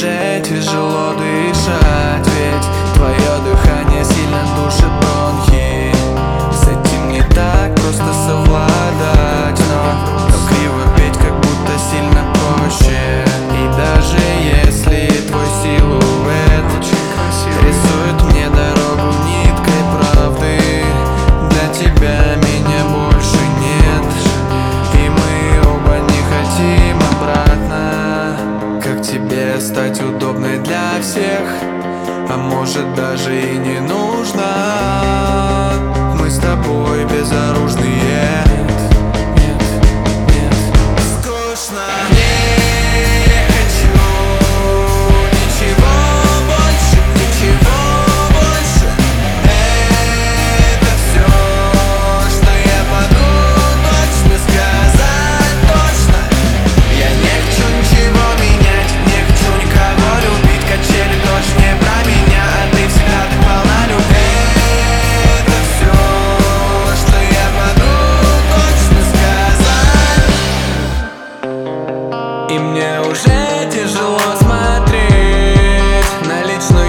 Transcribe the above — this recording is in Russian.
уже тяжело дышать, ведь твое дыхание сильно душит бронхи. С этим не так просто совладать, но криво петь как будто сильно проще. И даже если твой силуэт рисует мне дорогу ниткой правды, для тебя меня больше нет, и мы оба не хотим обратно. Как тебе стать удобной для всех? А может даже и не нужно. Мы с тобой безоружные. Нет, нет, скучно. Не хочу ничего больше, ничего больше. Это все, что я могу точно сказать, точно. Я не хочу ничего менять, не хочу никого любить. Качели дождь не про меня, а ты всегда так полна любви. Это все, что я могу точно сказать. И мне уже тяжело смотреть на личную